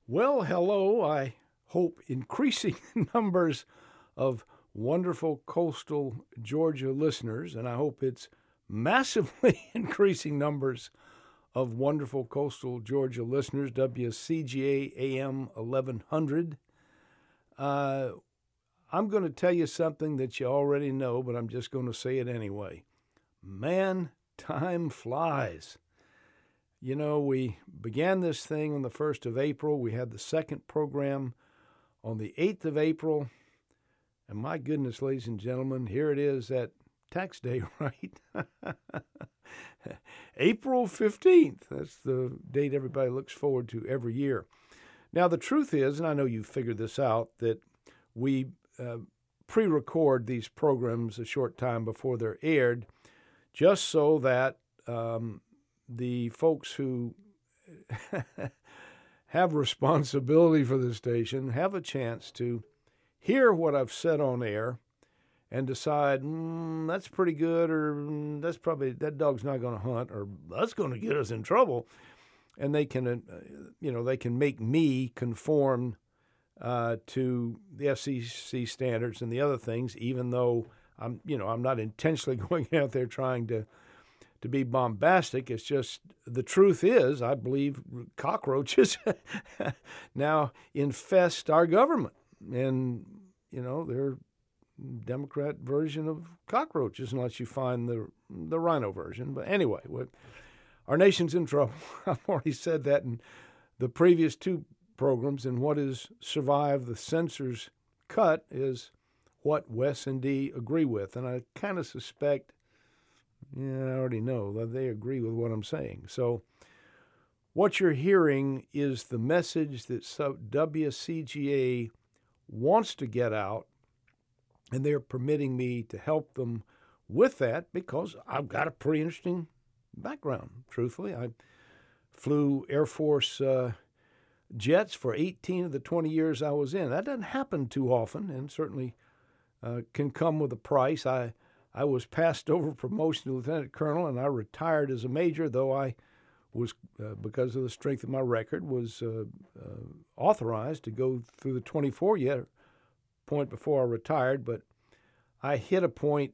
Well, hello. I hope increasing numbers of wonderful coastal Georgia listeners, and I hope it's massively increasing numbers of wonderful coastal Georgia listeners, WCGA AM 1100. Uh, I'm going to tell you something that you already know, but I'm just going to say it anyway. Man, time flies. You know, we began this thing on the 1st of April. We had the second program on the 8th of April. And my goodness, ladies and gentlemen, here it is at tax day, right? April 15th. That's the date everybody looks forward to every year. Now, the truth is, and I know you've figured this out, that we pre-record these programs a short time before they're aired just so that the folks who have responsibility for the station have a chance to hear what I've said on air and decide, that's pretty good, or that's probably, that dog's not going to hunt, or that's going to get us in trouble. And they can, they can make me conform to the FCC standards and the other things, even though I'm not intentionally going out there trying to be bombastic. It's just the truth is, I believe cockroaches now infest our government, and they're Democrat version of cockroaches, unless you find the rhino version. But anyway, our nation's in trouble. I've already said that in the previous two programs, and what has survived the censor's cut is what Wes and Dee agree with, and I kind of suspect. Yeah, I already know that they agree with what I'm saying. So what you're hearing is the message that WCGA wants to get out, and they're permitting me to help them with that because I've got a pretty interesting background, truthfully. I flew Air Force jets for 18 of the 20 years I was in. That doesn't happen too often, and certainly can come with a price. I was passed over promotion to lieutenant colonel, and I retired as a major, though I was, because of the strength of my record, was authorized to go through the 24-year point before I retired. But I hit a point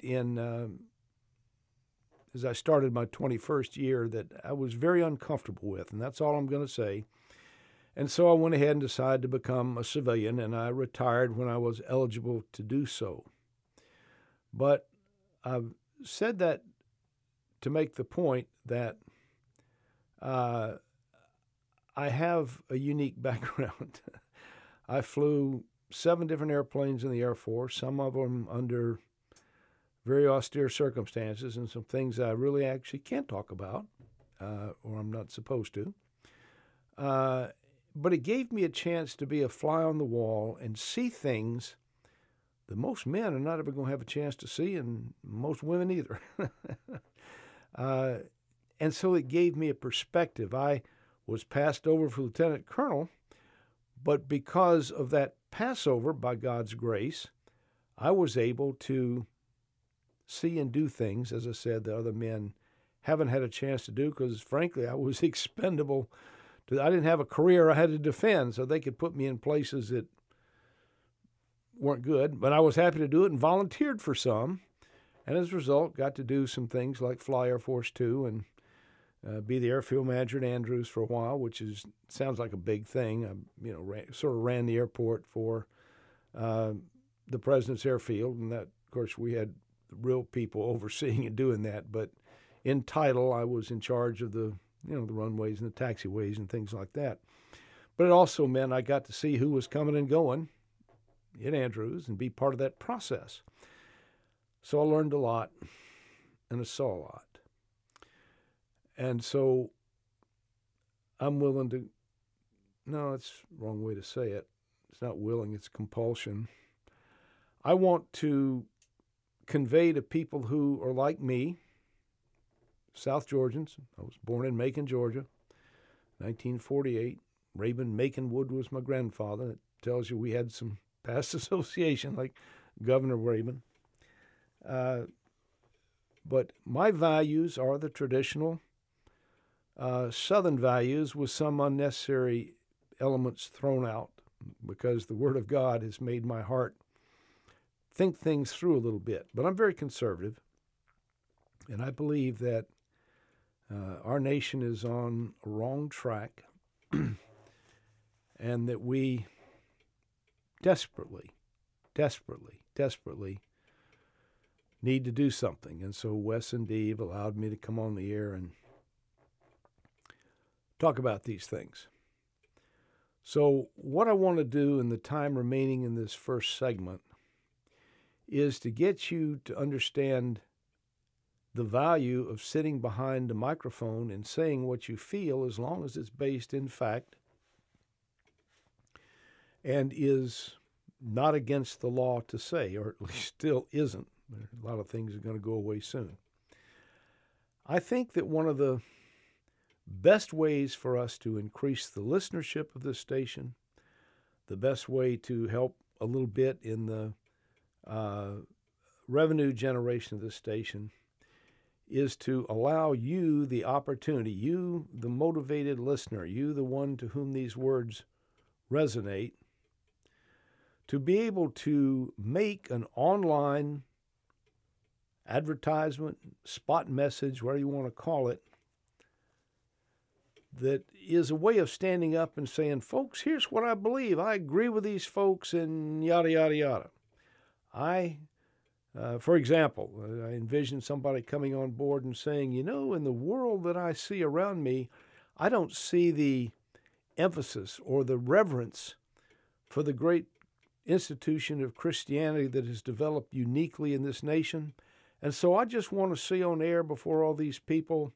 as I started my 21st year that I was very uncomfortable with, and that's all I'm going to say. And so I went ahead and decided to become a civilian, and I retired when I was eligible to do so. But I've said that to make the point that I have a unique background. I flew 7 different airplanes in the Air Force, some of them under very austere circumstances and some things I really actually can't talk about, or I'm not supposed to. But it gave me a chance to be a fly on the wall and see things that most men are not ever going to have a chance to see, and most women either. And so it gave me a perspective. I was passed over for lieutenant colonel, but because of that passover, by God's grace, I was able to see and do things, as I said, that other men haven't had a chance to do because, frankly, I was expendable. I didn't have a career I had to defend, so they could put me in places that weren't good, but I was happy to do it and volunteered for some, and as a result got to do some things like fly Air Force Two and be the airfield manager at Andrews for a while, which sounds like a big thing. I sort of ran the airport for the President's Airfield, and that, of course, we had real people overseeing and doing that, but in title I was in charge of the runways and the taxiways and things like that. But it also meant I got to see who was coming and going at Andrews and be part of that process. So I learned a lot and I saw a lot. And so I'm willing to, no, it's the wrong way to say it. It's not willing, it's compulsion. I want to convey to people who are like me, South Georgians. I was born in Macon, Georgia, 1948. Raymond Macon Wood was my grandfather. It tells you we had some past association, like Governor Raymond. But my values are the traditional Southern values with some unnecessary elements thrown out because the Word of God has made my heart think things through a little bit. But I'm very conservative, and I believe that our nation is on a wrong track and that we desperately need to do something. And so Wes and Dee have allowed me to come on the air and talk about these things. So what I want to do in the time remaining in this first segment is to get you to understand the value of sitting behind a microphone and saying what you feel, as long as it's based in fact and is not against the law to say, or at least still isn't. A lot of things are going to go away soon. I think that one of the best ways for us to increase the listenership of this station, the best way to help a little bit in the revenue generation of this station, is to allow you the opportunity, you, the motivated listener, you, the one to whom these words resonate, to be able to make an online advertisement, spot message, whatever you want to call it, that is a way of standing up and saying, folks, here's what I believe. I agree with these folks and yada, yada, yada. For example, I envision somebody coming on board and saying, in the world that I see around me, I don't see the emphasis or the reverence for the great institution of Christianity that has developed uniquely in this nation. And so I just want to say on air before all these people,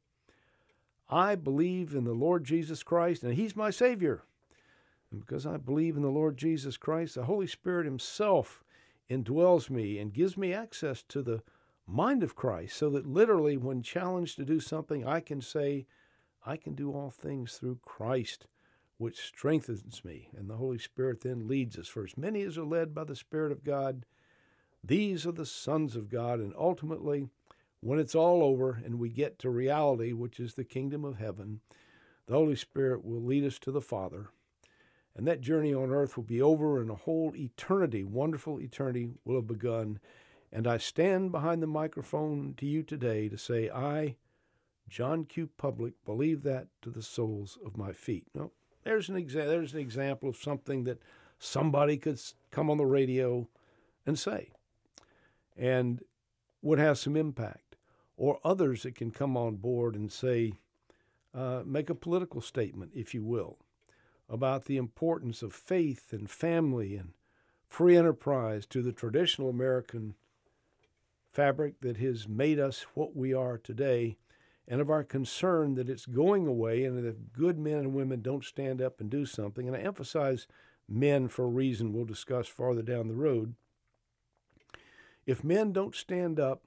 I believe in the Lord Jesus Christ, and He's my Savior. And because I believe in the Lord Jesus Christ, the Holy Spirit Himself indwells me and gives me access to the mind of Christ, so that literally when challenged to do something, I can say, I can do all things through Christ, which strengthens me. And the Holy Spirit then leads us. For as many as are led by the Spirit of God, these are the sons of God. And ultimately, when it's all over and we get to reality, which is the kingdom of heaven, the Holy Spirit will lead us to the Father. And that journey on earth will be over, and a whole eternity, wonderful eternity, will have begun. And I stand behind the microphone to you today to say, I, John Q. Public, believe that to the soles of my feet. Now, there's an example of something that somebody could come on the radio and say, and would have some impact. Or others that can come on board and say, make a political statement, if you will, about the importance of faith and family and free enterprise to the traditional American fabric that has made us what we are today, and of our concern that it's going away, and that if good men and women don't stand up and do something, and I emphasize men for a reason we'll discuss farther down the road, if men don't stand up,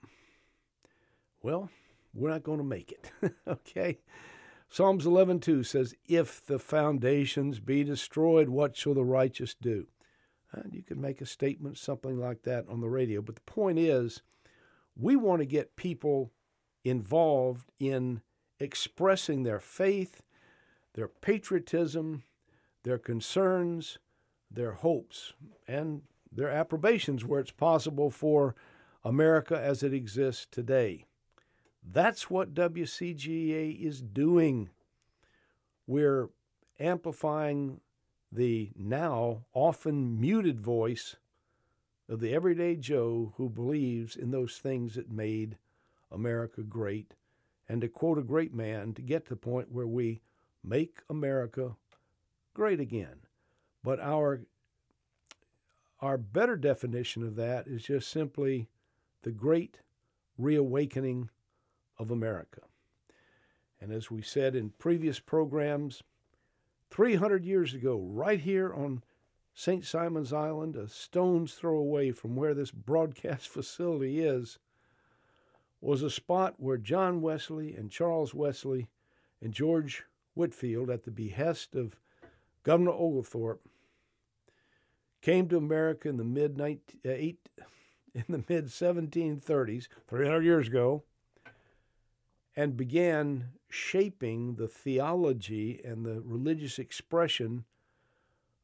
well, we're not going to make it, okay? Psalms 11:2 says, if the foundations be destroyed, what shall the righteous do? And you could make a statement, something like that on the radio. But the point is, we want to get people involved in expressing their faith, their patriotism, their concerns, their hopes, and their approbations where it's possible for America as it exists today. That's what WCGA is doing. We're amplifying the now often muted voice of the everyday Joe who believes in those things that made America great, and to quote a great man, to get to the point where we make America great again. But our better definition of that is just simply the great reawakening of America. And as we said in previous programs, 300 years ago, right here on St. Simon's Island, a stone's throw away from where this broadcast facility is, was a spot where John Wesley and Charles Wesley and George Whitefield, at the behest of Governor Oglethorpe, came to America in the mid-1730s, 300 years ago, and began shaping the theology and the religious expression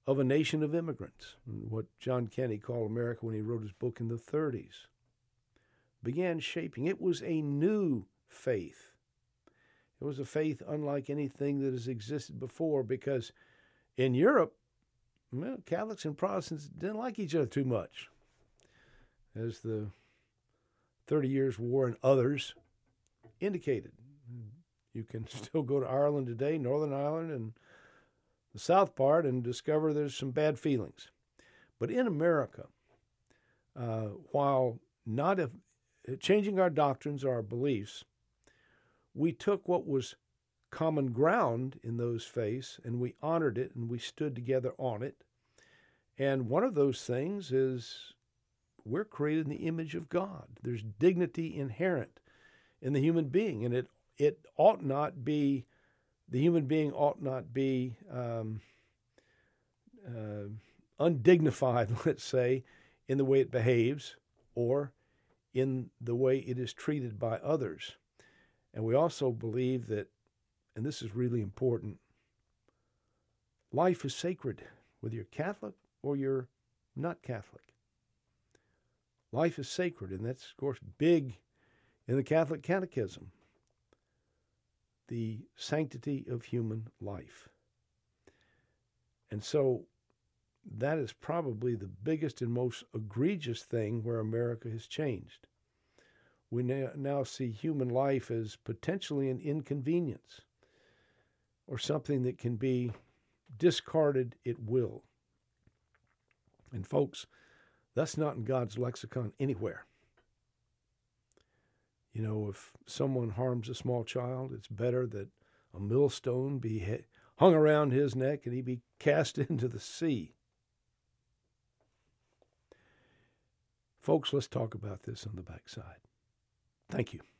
of a nation of immigrants, what John Kennedy called America when he wrote his book in the 30s, began shaping. It was a new faith. It was a faith unlike anything that has existed before, because in Europe, well, Catholics and Protestants didn't like each other too much. As the 30 Years' War and others indicated. You can still go to Ireland today, Northern Ireland and the south part, and discover there's some bad feelings. But in America, while not changing our doctrines or our beliefs, we took what was common ground in those faiths and we honored it and we stood together on it. And one of those things is we're created in the image of God. There's dignity inherent in the human being, and it ought not be, the human being ought not be undignified, let's say, in the way it behaves or in the way it is treated by others. And we also believe that, and this is really important, life is sacred, whether you're Catholic or you're not Catholic. Life is sacred, and that's, of course, big in the Catholic Catechism. The sanctity of human life. And so that is probably the biggest and most egregious thing where America has changed. We now see human life as potentially an inconvenience or something that can be discarded at will. And folks, that's not in God's lexicon anywhere. You know, if someone harms a small child, it's better that a millstone be hung around his neck and he be cast into the sea. Folks, let's talk about this on the backside. Thank you.